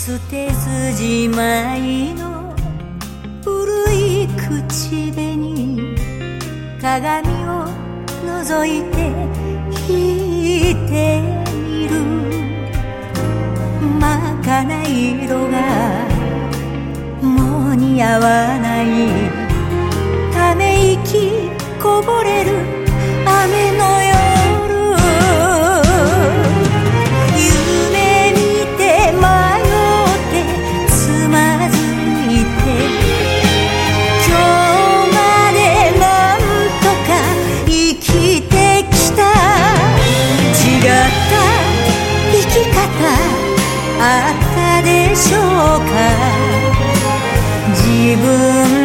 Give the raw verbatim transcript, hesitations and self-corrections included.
捨てずじまいの古い口紅、鏡を覗いて引いてみる。真っ赤な色がもう似合わない。ため息こぼれる雨の夜、夢見て迷ってつまずいて、今日までなんとか生きてきた。違った生き方あったでしょうか。自分